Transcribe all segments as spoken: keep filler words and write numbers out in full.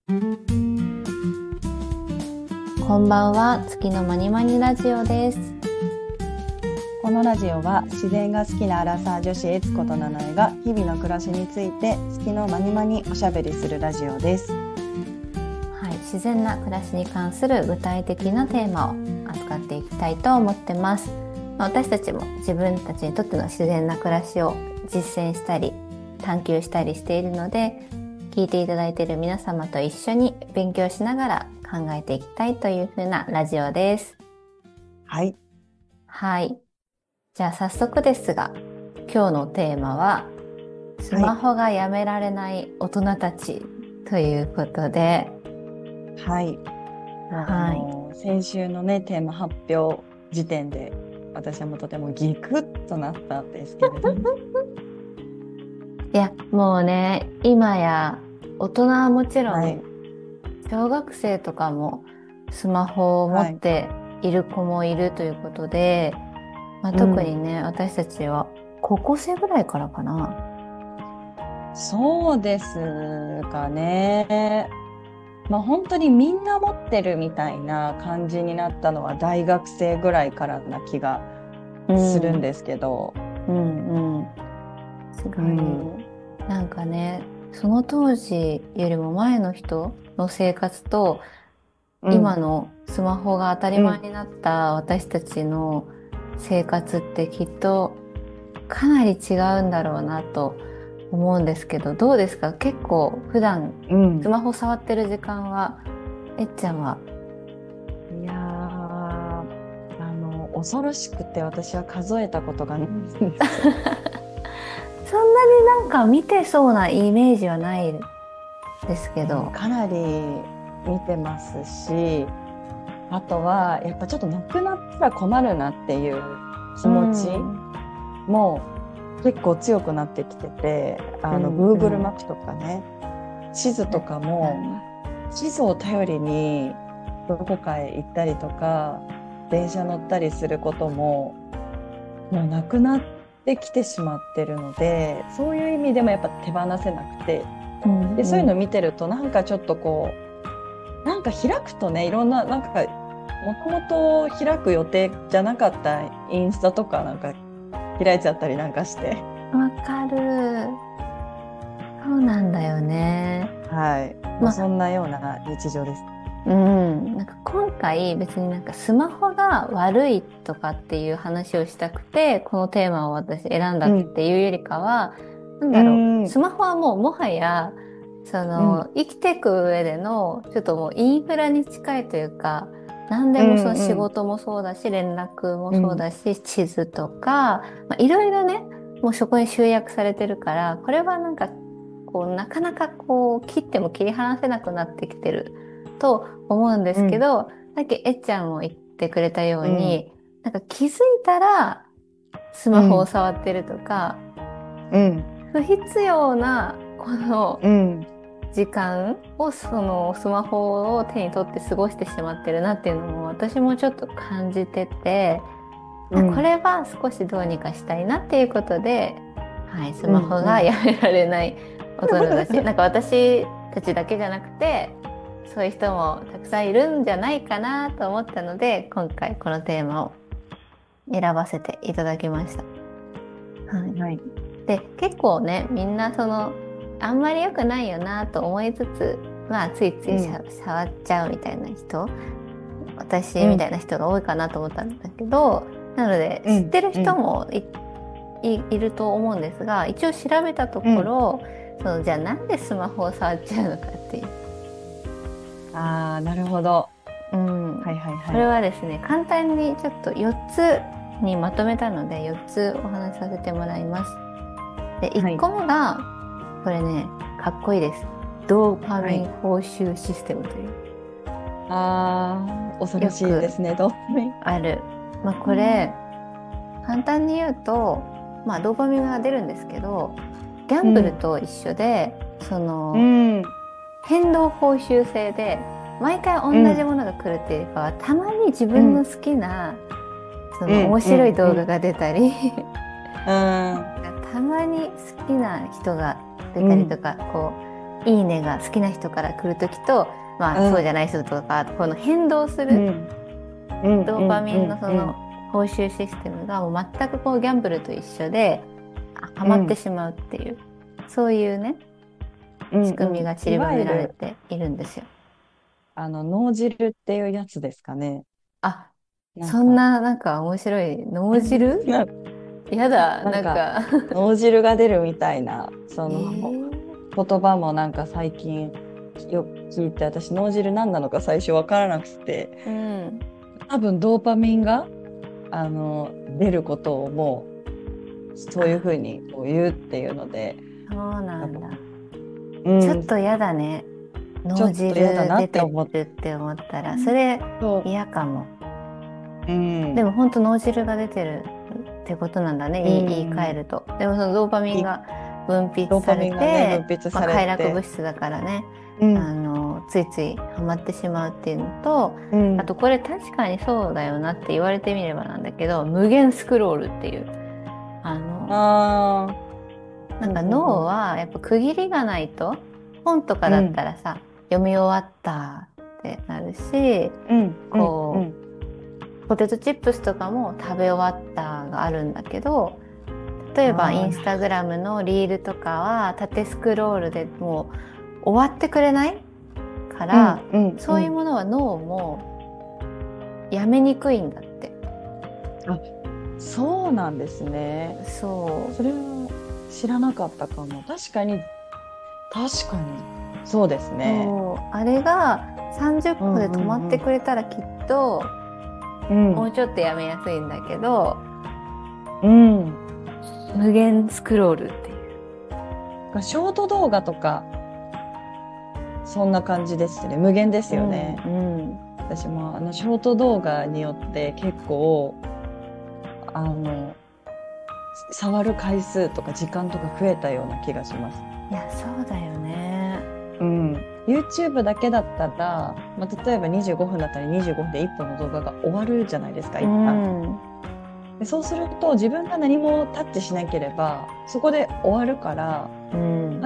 こんばんは、月のまにまにラジオです。 このラジオは自然が好きなアラサー女子エツコとナナエが日々の暮らしについて月のまにまにおしゃべりするラジオです。 はい、自然な暮らしに関する具体的なテーマを扱っていきたいと思ってます。まあ、私たちも自分たちにとっての自然な暮らしを実践したり探求したりしているので、聞いていただいている皆様と一緒に勉強しながら考えていきたいというふうなラジオです。 はい。 はい。じゃあ早速ですが、今日のテーマはスマホがやめられない大人たちということで、 はい。はい、もう先週のねテーマ発表時点で私はもうとてもギクッとなったんですけれどもいやもうね、今や大人はもちろん、はい、小学生とかもスマホを持っている子もいるということで、はい、まあ、特にね、うん、私たちは高校生ぐらいからかな。 そうですかね。まあ本当にみんな持ってるみたいな感じになったのは大学生ぐらいからな気がするんですけど、 うんうんうん、すごい、うん、なんかね、その当時よりも前の人の生活と、うん、今のスマホが当たり前になった私たちの生活ってきっとかなり違うんだろうなと思うんですけど、どうですか？結構普段スマホ触ってる時間は、うん、えっちゃんは？ いやー、あの恐ろしくて私は数えたことがないんですよそんなになんか見てそうなイメージはないですけど、 かなり見てますし、あとはやっぱちょっとなくなったら困るなっていう気持ちも結構強くなってきてて、あの、うん、Google マップとかね、地図とかも、うん、地図を頼りにどこかへ行ったりとか電車乗ったりすることももうなくなってきてしまってるので、そういう意味でもやっぱ手放せなくて、うんうん、でそういうの見てるとなんかちょっとこうなんか開くとね、いろんななんかもともと開く予定じゃなかったインスタとかなんか開いちゃったりなんかして。 わかる。そうなんだよね。 はい。まあ、そんなような日常です。 うん。なんか今回別になんかスマホが悪いとかっていう話をしたくてこのテーマを私選んだっていうよりかは、うん、なんだろう、うん、スマホはもうもはやその、うん、生きていく上でのちょっともうインフラに近いというか、何でもその仕事もそうだし、うんうん、連絡もそうだし、うん、地図とか、まあ、いろいろね、もうそこに集約されてるから、これはなんかこうなかなかこう切っても切り離せなくなってきてると思うんですけど、うん、さっきえっちゃんも言ってくれたように、うん、なんか気づいたらスマホを触ってるとか、うん、不必要なこの時間をそのスマホを手に取って過ごしてしまってるなっていうのも私もちょっと感じてて、うん、これは少しどうにかしたいなっていうことで、はい、スマホがやめられない大人たち、うんうん、なんか私たちだけじゃなくてそういう人もたくさんいるんじゃないかなと思ったので、今回このテーマを選ばせていただきました。はいはい、で結構ね、みんなそのあんまり良くないよなと思いつつ、まあついつい、うん、触っちゃうみたいな人、私みたいな人が多いかなと思ったんだけど、うん、なので知ってる人も い,、うん、い, いると思うんですが、一応調べたところ、うん、そのじゃあなんでスマホを触っちゃうのかっていう。 あー、なるほど。 うん、はいはいはい。これはですね、簡単にちょっとよっつにまとめたのでよっつお話しさせてもらいます。で、いっこめが、はい、これね、かっこいいです。ドーパミン報酬システムという。はい、 あー、恐ろしいですね、ドーパミン。 ある。まあ、これ、うん、簡単に言うと、まあ、ドーパミンが出るんですけど、ギャンブルと一緒で、うん、その、うん、変動報酬制で、毎回同じものが来るっていうかは、うん、たまに自分の好きな、うん、その面白い動画が出たり、うんうんうん、たまに好きな人が出たりとか、うん、こいいねが好きな人から来る時と、まあ、 うんそうじゃない人とかこの変動すうるんうんドーパミンのそうんの報酬システムがもう全くこうギャンブルと一緒でハマってしまうっていう、そういうねうん仕組みが散りばめられているんですよ。 あの脳汁っていうやつですかね。 あ、 なんかそんななんか面白い脳汁なやだ、 なんかなんか脳汁が出るみたいなそえのー、 言葉もなんか最近よく聞いて、私脳汁何なのか最初分からなくて、 うん、 多分ドーパミンがあの出ることをもうそういうふうにこう言うっていうので、 そうなんだ。 うん、 ちょっとやだね。脳ちょっと嫌だな汁出てって思って、 るって思ったら、それそ嫌かも。 う、うん、 でも本当脳汁が出てるってことなんだね、 う言い、言い換えん、 ると。でもそのドーパミンいが分泌ドーパされミンがね分て、まあ、 泌され快楽て、 物質だからね、 うん、 あの、ついついハマってしまうっていうのと、 うん、 あとこれ確かにそうだよなって言われてみればなんだけど、無限スクロールっていう、あの、 ああ、 なんかうんうんうん脳はやっぱ区切りがないと、本とかだったらさ、読み終わったってなるし、 うんうんうこんう、ポテトチップスとかも食べ終わったがあるんだけど、例えばイああ、 ンスタグラムのリールとかは縦スクロールでもう終わってくれないかうんら、 うんうん。 そういうものは脳もやめにくいんだって。 あ、そうなんですね。 そう。 それは知らなかったかも。確かに、確かに。そうですね。 そう。あれが30 うん歩で止まってうんくれたらきっとうん。うん。 もうちょっとやめやすいんだけど、 うん。 無限スクロールっていう。 ショート動画とか、そんな感じですね。無限ですよね。 うん、うん。 私もあのショート動画によって結構、あの、触る回数とか時間とか増えたような気がします。 いや、そうだよね。 うん、YouTube だけだったら、まあ、例えばにじゅうごふんだったらにじゅうごふんでいっぽんの動画が終わるじゃないですか、 う一旦。 ん。 でそうすると自分が何もタッチしなければそこで終わるから、 うん。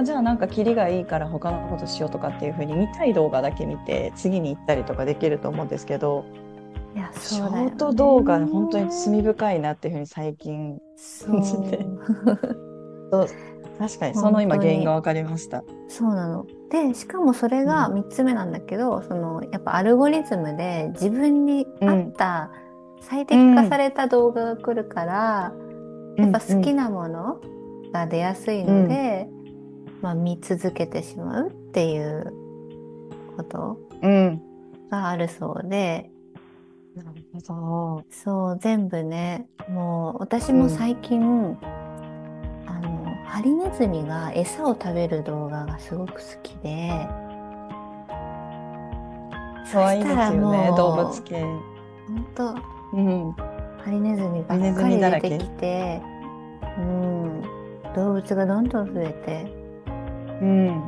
あ、じゃあなんかキリがいいから他のことしようとかっていう風に見たい動画だけ見て次に行ったりとかできると思うんですけど、 いや、 シそうだよョート動画本当にね。 罪深いなっていう風に最近感じそて、 う。 そう確かにその本今当に。 原因が分かりました。 そうなの。で、しかもそれがうんみっつめなんだけど、その、やっぱアルゴリズムで自分に合っうんた最適化さうんれた動画が来るから、やっぱうんうん好きなものが出やすいうんので、まあ見続けてしまうっていうことうん。 があるそうで、 なるほど。 そう、全部ね、もう私うん。 も最近、あの、ハリネズミが餌を食べる動画がすごく好きで、そ可愛いでしたらすよね、動物も系。 う、ほんと、 うん。 ハリネズミばハリネズっかミだらけ。 り出てきて、うん、動物がどんどん増えて、 うん。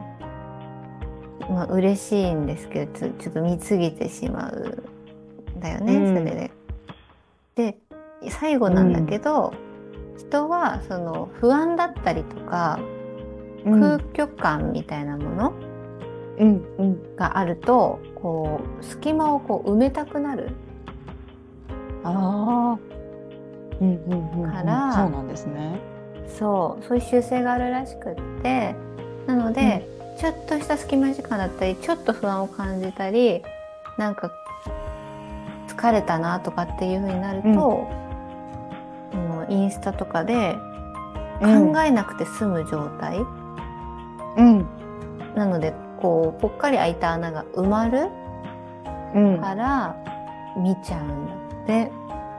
まあ嬉しいんですけど、ちょ、ちょっと見すぎてしまうんだよね、それうん。 で。で、最後うなんだけん。 ど、人はその不安だったりとか空うん。 虚感みたいなものうん。うん。 があると、こう隙間をこう埋めたくなるああ。うん。うん。うん。 かうん。そうら、 なんですね。 そう、そういう習性があるらしくって、なのうん。 で、ちょっとした隙間時間だったり、ちょっと不安を感じたり、なんか疲れたなとかっていう風になるうん。 と、もうインスタとかでうん。 考えなくて済む状態うん。 なので、こう、ぽっかり開いた穴が埋まるうん。 から見ちゃうんだって。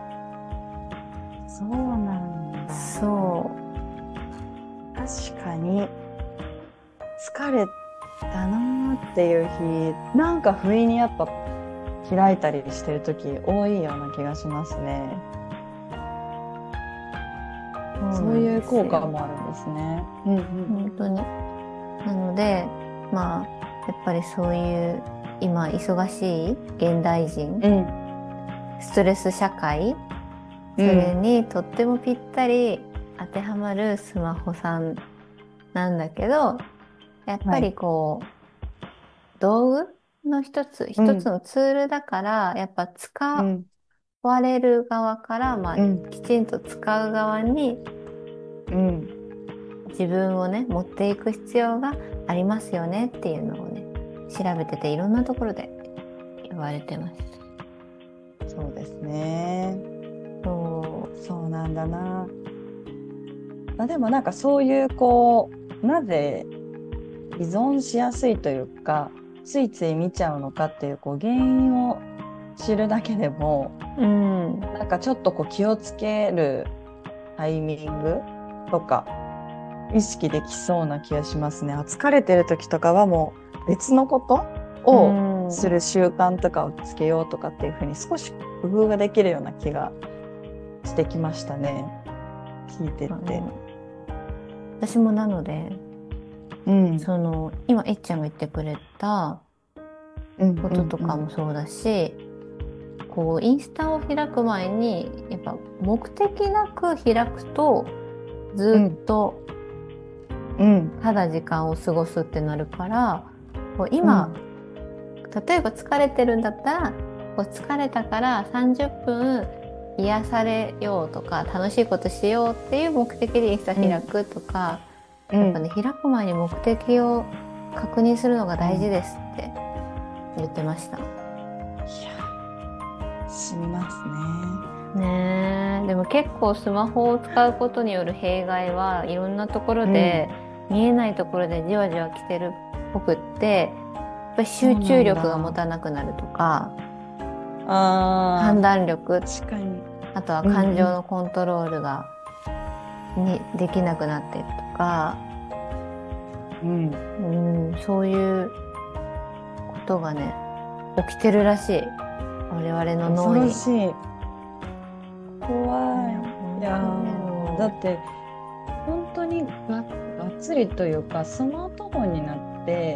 そうなんだ。 そ確かに、疲れたなーっていう日、なんか不意にやっぱ開いたりしてる時多いような気がしますね。 う、そうそうなんいう効果ですよ。 もあるんですね。うんうん本当に。なので、まあ、やっぱりそういう今忙しい現代人、 うん。 ストレス社会、それうん。 にとってもぴったり当てはまるスマホさんなんだけど、 やっぱりこう、道具の一つ、 うん、 一つのツールだから、やっぱ使うん、 われる側から、まあ、 うん、 きちんと使う側にうん。 自分をね、持っていく必要がありますよねっていうのをね、調べてていろんなところで言われてます。 そうですね。 そそうなんだな。あ、でもなんかそういうこう、なぜ依存しやすいというか、ついつい見ちゃうのかっていうこう原因を知るだけでも、 う。うん。 なんかちょっとこう気をつけるタイミングとか意識できそうな気がしますね。あ、疲れてる時とかはもう別のことうをすん。 る習慣とかをつけようとかっていうふうに少し工夫ができるような気がしてきましたね。聞いてあて。 の、私もなので、 うん。 その、今、いっちゃんが言ってくれたうんうこととかんうん。 もそうだし、こう、インスタを開く前に、やっぱ目的なく開くと、ずうんっとうん。 ただ時間を過ごすってなるから、こう今、 うん。 例えば疲れてるんだったら、こう疲れたからさんじゅっぷん癒されようとか、楽しいことしようっていう目的でインスタ開くとか、やっぱね、 うん。 開く前に目的を確認するのがうん。 大事ですって言ってました。 いや、染みますねえ、でも結構スマホを使うことによる弊害はいろんなところね。うでん。 見えないところでじわじわ来てるっぽくって、やっぱり集そうなん中力が持だ。 たなくなるとか、 あ判断力、 ー、確かに。 あとはうん感情うん。 のコントロールがにできなくなっていくとか、 うん。 うん、そういうことがね、起きてるらしい。我々の脳恐ろに。 しい。怖ね、 い。い本当だやー、だよ。 って本当にが、がっつりというかスマートフォンになって、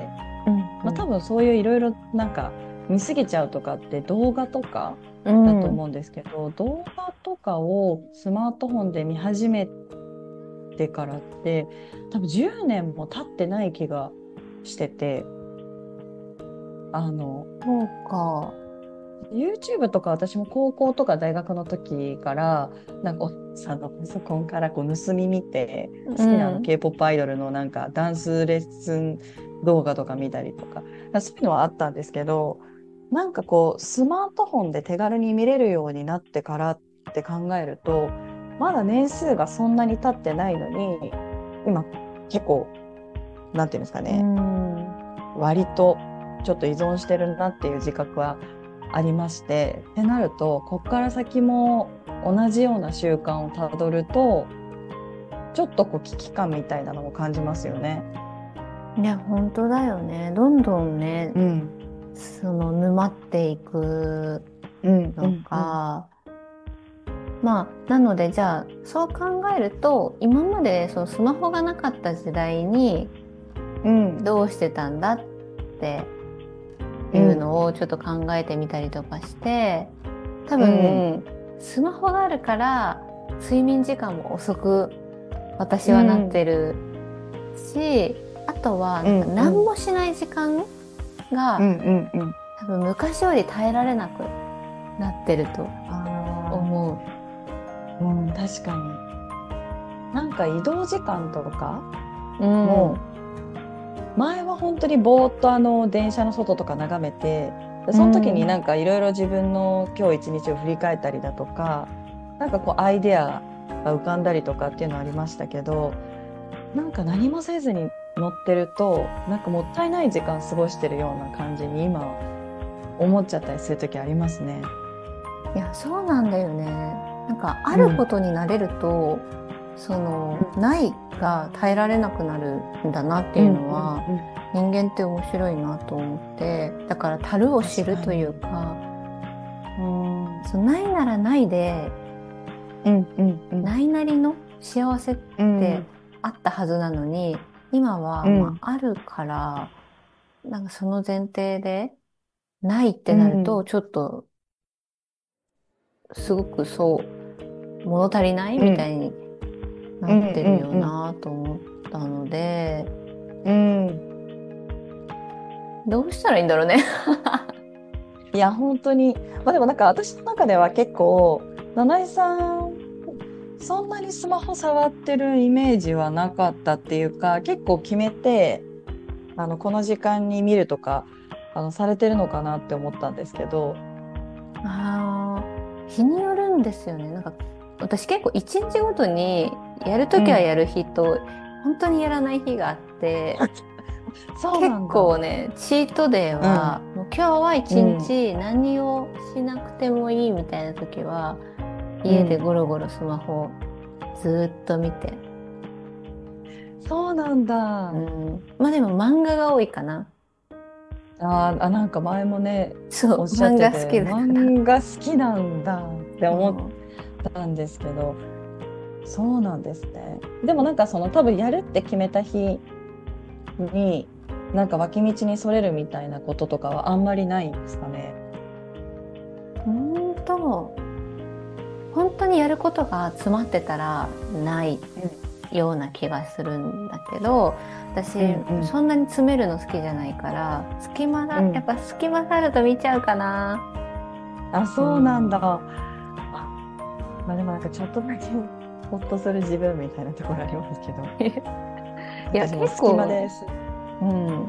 まあ、多うん分そういういろいろなんか見すぎちゃうとかって動画とかうん。うん。 だと思うんですけど、動画とかをスマートフォンで見始めてからって多分じゅうねんも経ってない気がしてて、あのそうか。 YouTube とか私も高校とか大学の時からなんかお父さんのパソコンからこう盗み見てう好きなあのん。 K-ポップ アイドルのなんかダンスレッスン動画とか見たりとか、そういうのはあったんですけど、なんかこうスマートフォンで手軽に見れるようになってからって考えると、まだ年数がそんなに経ってないのに今結構なんていうんですかうね、 ん。 割とちょっと依存してるなっていう自覚はありまして、ってなるとこっから先も同じような習慣をたどるとちょっとこう危機感みたいなのも感じますよね。 いや、本当だよね。どんどんね、 うんその沼っていくうんうのんうんか。まあ、なので、じゃあ、そう考えると、今までそのスマホがなかった時代にうんどうしてたんだっていううんのをちょっと考えてみたりとかして、多うん分、スマホがあるから、睡眠時間も遅く私うはなってんるし、あとは、 うなんか何んうんもしない時間が、 うんうんうん。 多分昔より耐えられなくなってるとあ思う。 あ、うん、確かに。なんか移動時間とかうん。うも前は本当にぼーっとあの電車の外とか眺めて、でその時になん。 んかいろいろ自分の今日一日を振り返ったりだとか、なんかこうアイデアが浮かんだりとかっていうのはありましたけど、なんか何もせずに乗ってるとなんかもったいない時間過ごしてるような感じに今思っちゃったりする時ありますね。 いや、そうなんだよね。なんか、あるこうんとに慣れると、その、ないが耐えられなくなるんだなっていううんのは、 うんうん。 人間って面白いなと思って、だから、足るを知るという確かに。 か、 うん。うんそう、ないならないで、 うんうんないなりの幸せっうんてあったはずなのに、今は、まうんあ、あるから、なんかその前提で、ないってうなると、 んちょっと、すごくそう、物足りないうんみたいになうんってるようんうんなと思ったので、 うん。 どうしたらいいんだろうね。 いや本当に、まあ、でもなんか私の中では結構七井さんそんなにスマホ触ってるイメージはなかったっていうか、結構決めてあのこの時間に見るとかあのされてるのかなって思ったんですけど。 ああ、日によるんですよね。なんか私結構一日ごとにやるときはやる日と、うん、本当にやらない日があって、 そうなんだ。 結構ね、チートデーは、うん、もう今日は一日何をしなくてもいいみたいな時は、うん、家でゴロゴロスマホずっと見て。 そうなんだ。 うん、まあでも漫画が多いかな。 ああ、なんか前もね、 そう、 おっしゃってて、 漫画好きだから。 漫画好きなんだって思ったんですけど、そうなんですね。でもなんかその多分やるって決めた日に、なんか脇道にそれるみたいなこととかはあんまりないんですかね。 うんと、本当にやることが詰まってたらないような気がするんだけど、私、うんうん、そんなに詰めるの好きじゃないから隙間が、うん、やっぱ隙間があると見ちゃうかな。 あ、そうなんだ。うん、あ、まあでもなんかちょっとだけほっとする自分みたいなところありますけど。 いや結構隙間です。うん、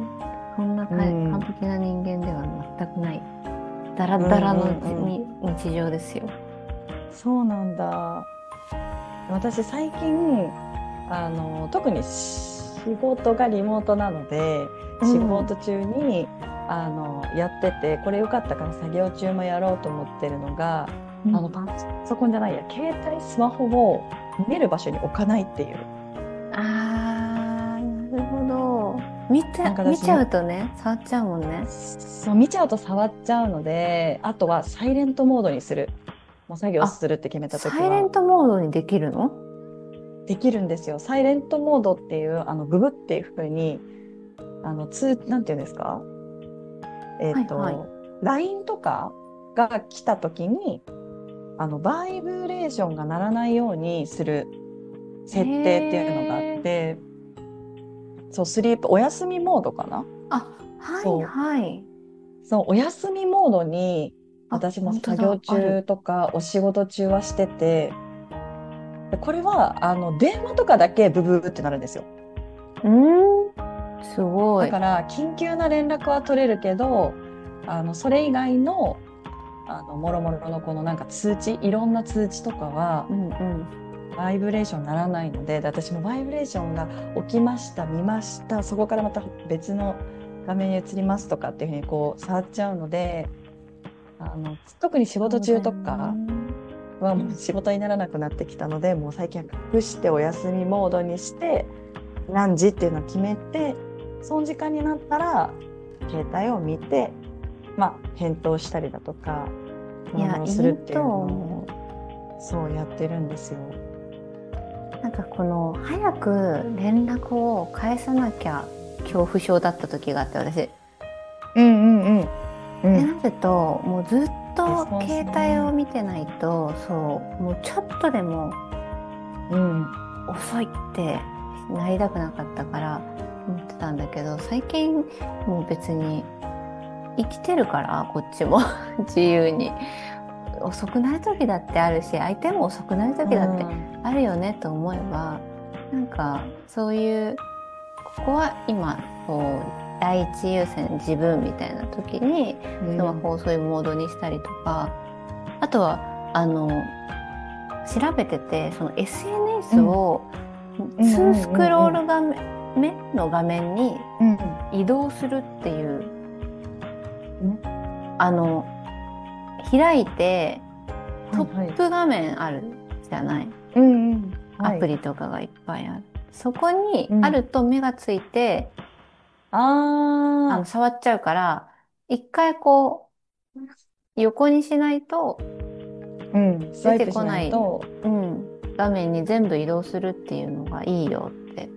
そんな、うん、完璧な人間では全くない。ダラダラの、うんうん、日常ですよ。 そうなんだ。私最近あの特に仕事がリモートなので、うん、仕事中にあのやってて、これよかったから作業中もやろうと思ってるのが、うん、あのパソコンじゃないや携帯スマホを見れる場所に置かないっていう。 あー、なるほど。見ちゃ、見ちゃうとね、触っちゃうもんね。 そう、見ちゃうと触っちゃうので、あとはサイレントモードにする。もう作業するって決めた時はサイレントモードにできるの？ できるんですよ。サイレントモードっていうあのググっていう風にあの通なんていうんですか、えっと、はいはい、ライン とかが来た時にあのバイブレーションが鳴らないようにする設定っていうのがあって、そうスリープお休みモードかな。 あ、はいはい。 そうお休みモードに私も作業中とかお仕事中はしてて、これはあの電話とかだけブブーってなるんですよ。 うーん、すごい。 だから緊急な連絡は取れるけど、あのそれ以外のあのもろもろのこのなんか通知、いろんな通知とかは、うんうん、バイブレーションにならないので、で私もバイブレーションが起きました、見ました、そこからまた別の画面に移りますとかっていうふうにこう触っちゃうので、あの特に仕事中とかはもう仕事にならなくなってきたので、もう最近は隠してお休みモードにして何時っていうのを決めて、その時間になったら携帯を見て、まあ、返答したりだとかをするっていうのをそうやってるんですよ。 なんかこの早く連絡を返さなきゃ恐怖症だった時があって、私。 うんうんうん。 うん、でなるともうずっと携帯を見てないと、そうもうちょっとでも、うん、遅いってなりたくなかったから思ってたんだけど、最近もう別に生きてるからこっちも自由に遅くなる時だってあるし、相手も遅くなる時だってあるよねと思えば、うん、なんかそういうここは今こう第一優先自分みたいな時にスマホをそういうモードにしたりとか、うん、あとはあの調べててその エスエヌエス をにスクロール画面の画面に移動するっていう、うん、あの開いてトップ画面あるじゃない、はいはい、アプリとかがいっぱいある、そこにあると目がついて、うん、ああの触っちゃうから、一回こう横にしないと出てこない、うん、画面に全部移動するっていうのがいいよって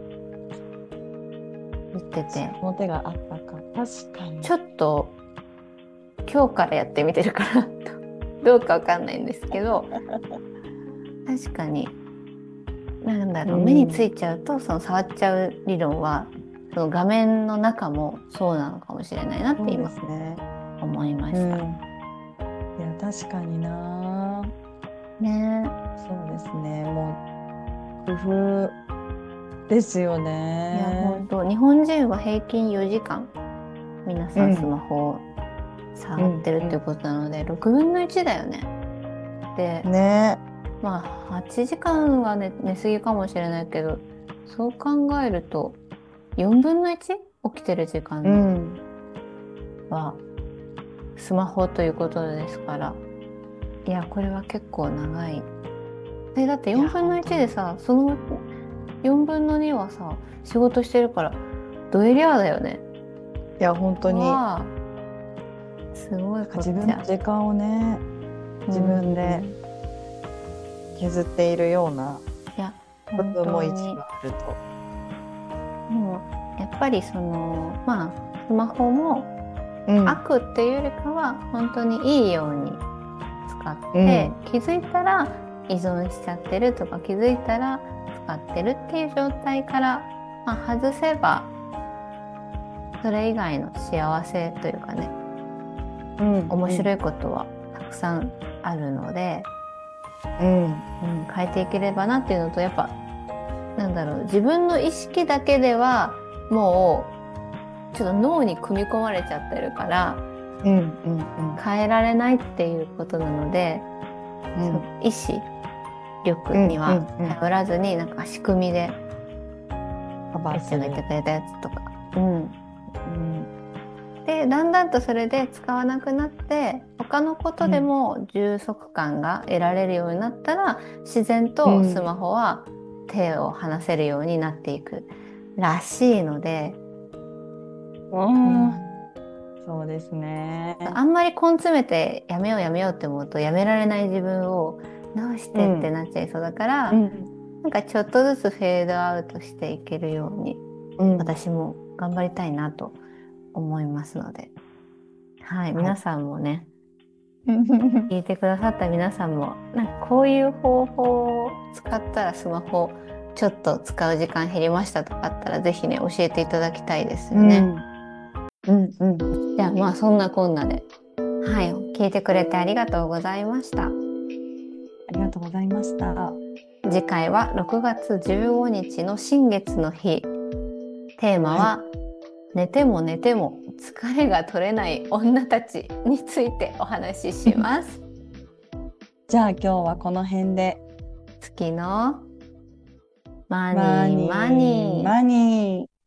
言ってて、 その手があったか。確かにちょっと今日からやってみてるからどうかわかんないんですけど確かになんだろう、うん、目についちゃうとその触っちゃう理論はその画面の中もそうなのかもしれないなって今そうですね。 思いました。 うん、いや確かにな。 ね。 そうですね。もう工夫ですよいやね。 本当日本人は平均よじかん皆さんスうんマホをうん触ってるってことなので、ろくぶんのいちだよね。で、 ね。 まあはちじかんは寝、寝すぎかもしれないけど、そう考えるとよんぶんのいち起きてる時う間んはスマホということですから、いやこれは結構長い。えだってよんぶんのいちでさ、そのよんぶんのにはさ仕事してるからドエリアだよね。 いや本当にわあすごいこっちゃ。 自分の時間をね自分で削っているようなうん、いや部本分も一当に部あると。 もうやっぱりそのまあスマホもうん悪っていうよりかは本当にいいように使って、 うん気づいたら依存しちゃってるとか気づいたら使ってるっていう状態から、まあ、外せばそれ以外の幸せというかね、 うん面白いことはたくさんあるので、 うんうん、変えていければなっていうのと、やっぱなんだろう、自分の意識だけではもうちょっと脳に組み込まれちゃってるからうんうん変えられないっていうことなので、 うんその意志力には頼らずに、なんか仕組みでカバえーするっちゃんが言ってくれたやつとか、うん、 うんでだんだんとそれで使わなくなって他のことでも充足感が得られるようになったら、自然とスマホは手を離せるようになっていくらしいので、 うんうんそうですね。 あんまり根詰めてやめようやめようって思うとやめられない自分をどうしてってなっちゃいそうだから、 うんなんかちょっとずつフェードアウトしていけるようにうん私も頑張りたいなと思いますので、はい、 はい皆さんもね、聞いてくださった皆さんもなんかこういう方法を使ったらスマホちょっと使う時間減りましたとかあったらぜひね教えていただきたいですよね。 うんうんじゃあまあそんなこんなで、はい、聞いてくれてありがとうございました。 ありがとうございました。 次回はろくがつじゅうごにちの新月の日。テーマは、はい、寝ても寝ても疲れが取れない女たちについてお話しします。 じゃあ今日はこの辺で。 月のマニーマニーマニー。 マニー